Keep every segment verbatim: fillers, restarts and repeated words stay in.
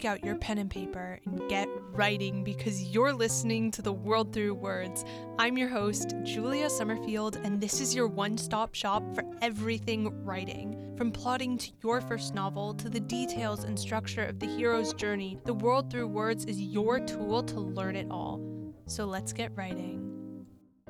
take out your pen and paper and get writing because you're listening to The World Through Words. I'm your host, Julia Summerfield, and this is your one-stop shop for everything writing. From plotting to your first novel to the details and structure of the hero's journey, The World Through Words is your tool to learn it all. So let's get writing.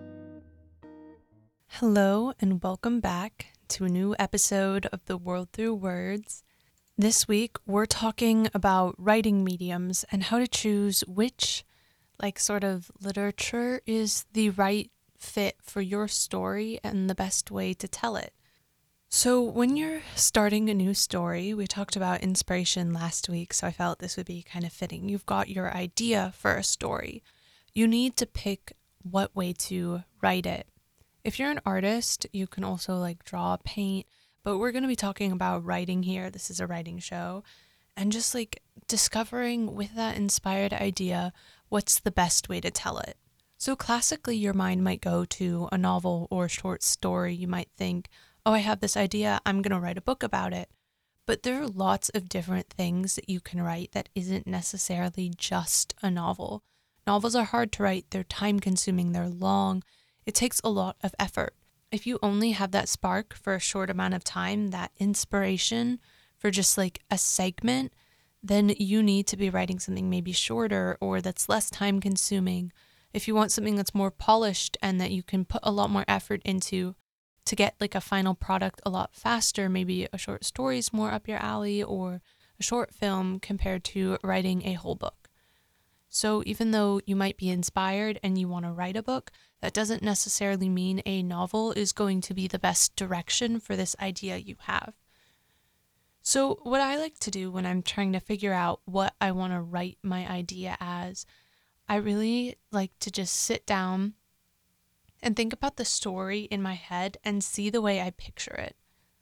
Hello and welcome back to a new episode of The World Through Words. This week, we're talking about writing mediums and how to choose which, like, sort of literature is the right fit for your story and the best way to tell it. So when you're starting a new story, we talked about inspiration last week, so I felt this would be kind of fitting. You've got your idea for a story. You need to pick what way to write it. If you're an artist, you can also, like, draw, paint, but we're going to be talking about writing here. This is a writing show. And just like discovering with that inspired idea, what's the best way to tell it. So classically, your mind might go to a novel or a short story. You might think, oh, I have this idea. I'm going to write a book about it. But there are lots of different things that you can write that isn't necessarily just a novel. Novels are hard to write. They're time consuming. They're long. It takes a lot of effort. If you only have that spark for a short amount of time, that inspiration for just like a segment, then you need to be writing something maybe shorter or that's less time consuming. If you want something that's more polished and that you can put a lot more effort into to get like a final product a lot faster, maybe a short story is more up your alley or a short film compared to writing a whole book. So even though you might be inspired and you want to write a book, that doesn't necessarily mean a novel is going to be the best direction for this idea you have. So what I like to do when I'm trying to figure out what I want to write my idea as, I really like to just sit down and think about the story in my head and see the way I picture it.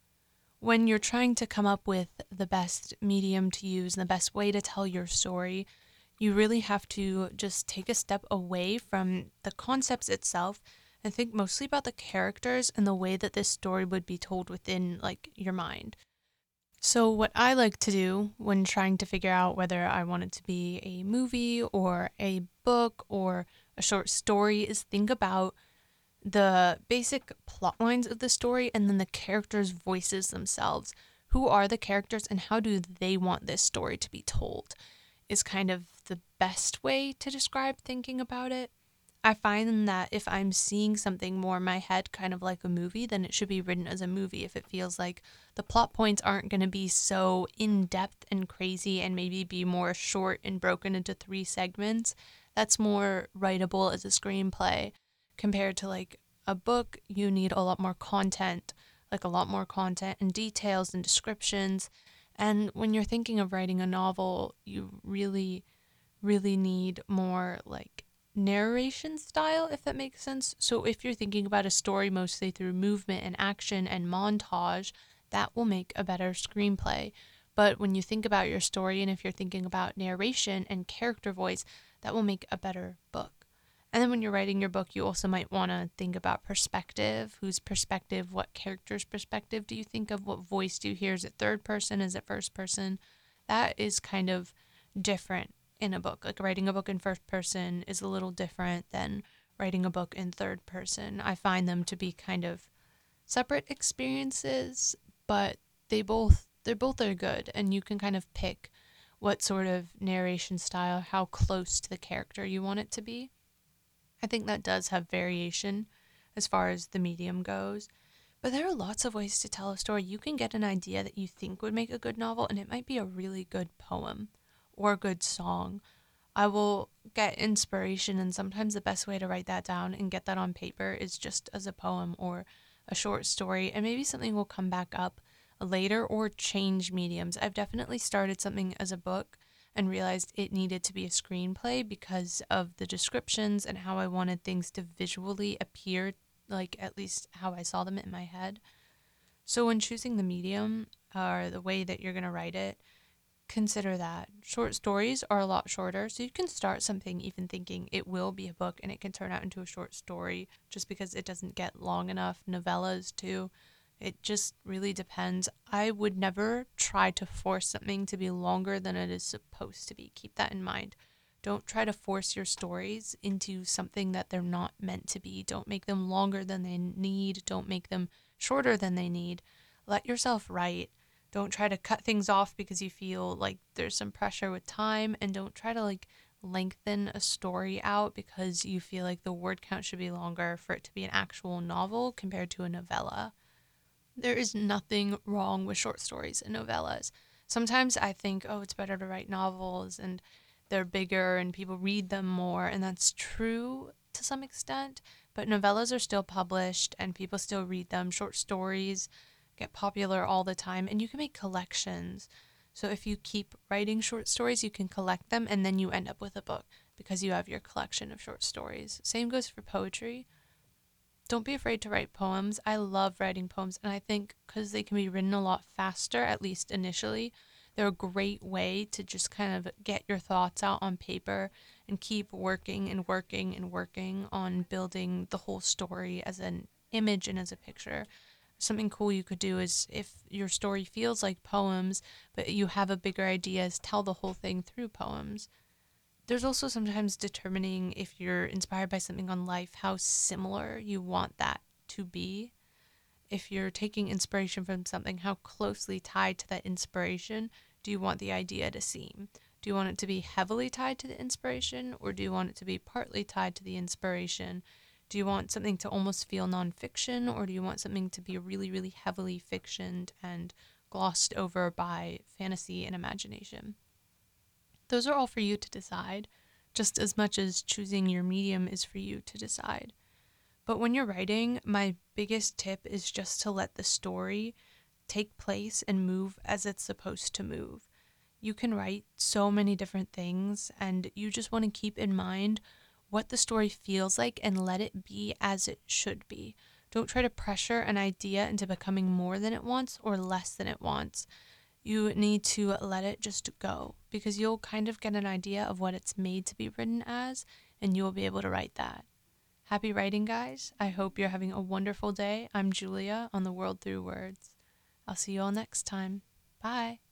When you're trying to come up with the best medium to use and the best way to tell your story, you really have to just take a step away from the concepts itself and think mostly about the characters and the way that this story would be told within like your mind. So what I like to do when trying to figure out whether I want it to be a movie or a book or a short story is think about the basic plot lines of the story and then the characters' voices themselves. Who are the characters and how do they want this story to be told? Is kind of the best way to describe thinking about it. I find that if I'm seeing something more in my head kind of like a movie, then it should be written as a movie. If it feels like the plot points aren't going to be so in-depth and crazy and maybe be more short and broken into three segments, that's more writable as a screenplay. Compared to like a book, you need a lot more content, like a lot more content and details and descriptions. And when you're thinking of writing a novel, you really, really need more like narration style, if that makes sense. So if you're thinking about a story mostly through movement and action and montage, that will make a better screenplay. But when you think about your story and if you're thinking about narration and character voice, that will make a better book. And then when you're writing your book, you also might want to think about perspective. Whose perspective? What character's perspective do you think of? What voice do you hear? Is it third person? Is it first person? That is kind of different in a book. Like writing a book in first person is a little different than writing a book in third person. I find them to be kind of separate experiences, but they both they both are good, and you can kind of pick what sort of narration style, how close to the character you want it to be. I think that does have variation as far as the medium goes, but there are lots of ways to tell a story. You can get an idea that you think would make a good novel, and it might be a really good poem or a good song. I will get inspiration, and sometimes the best way to write that down and get that on paper is just as a poem or a short story, and maybe something will come back up later or change mediums. I've definitely started something as a book and realized it needed to be a screenplay because of the descriptions and how I wanted things to visually appear, like at least how I saw them in my head. So when choosing the medium or the way that you're going to write it, consider that. Short stories are a lot shorter, so you can start something even thinking it will be a book and it can turn out into a short story just because it doesn't get long enough. Novellas too. It just really depends. I would never try to force something to be longer than it is supposed to be. Keep that in mind. Don't try to force your stories into something that they're not meant to be. Don't make them longer than they need. Don't make them shorter than they need. Let yourself write. Don't try to cut things off because you feel like there's some pressure with time, and don't try to like lengthen a story out because you feel like the word count should be longer for it to be an actual novel compared to a novella. There is nothing wrong with short stories and novellas. Sometimes I think, oh, it's better to write novels and they're bigger and people read them more, and that's true to some extent, but novellas are still published and people still read them. Short stories get popular all the time, and you can make collections. So if you keep writing short stories, you can collect them and then you end up with a book because you have your collection of short stories. Same goes for poetry. Don't be afraid to write poems. I love writing poems, and I think because they can be written a lot faster, at least initially, they're a great way to just kind of get your thoughts out on paper and keep working and working and working on building the whole story as an image and as a picture. Something cool you could do is, if your story feels like poems, but you have a bigger idea, is tell the whole thing through poems. There's also sometimes determining, if you're inspired by something on life, how similar you want that to be. If you're taking inspiration from something, how closely tied to that inspiration do you want the idea to seem? Do you want it to be heavily tied to the inspiration, or do you want it to be partly tied to the inspiration? Do you want something to almost feel nonfiction, or do you want something to be really, really heavily fictioned and glossed over by fantasy and imagination? Those are all for you to decide, just as much as choosing your medium is for you to decide. But when you're writing, my biggest tip is just to let the story take place and move as it's supposed to move. You can write so many different things, and you just want to keep in mind what the story feels like and let it be as it should be. Don't try to pressure an idea into becoming more than it wants or less than it wants. You need to let it just go, because you'll kind of get an idea of what it's made to be written as, and you'll be able to write that. Happy writing, guys. I hope you're having a wonderful day. I'm Julia on the World Through Words. I'll see you all next time. Bye.